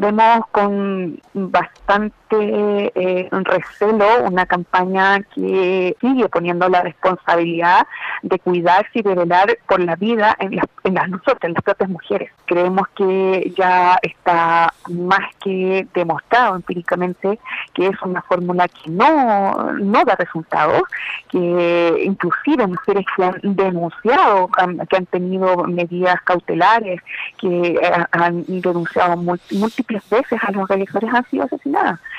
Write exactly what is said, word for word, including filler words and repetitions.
vemos con bastante eh, recelo una campaña que sigue poniendo la responsabilidad de cuidarse y de velar por la vida en las, en las nosotras, en las propias mujeres. Creemos que ya está más que demostrado empíricamente que es una fórmula que no, no da resultados, que inclusive mujeres que han denunciado, que han tenido medidas cautelares, que han denunciado múltiples veces a los agresores, han sido asesinadas.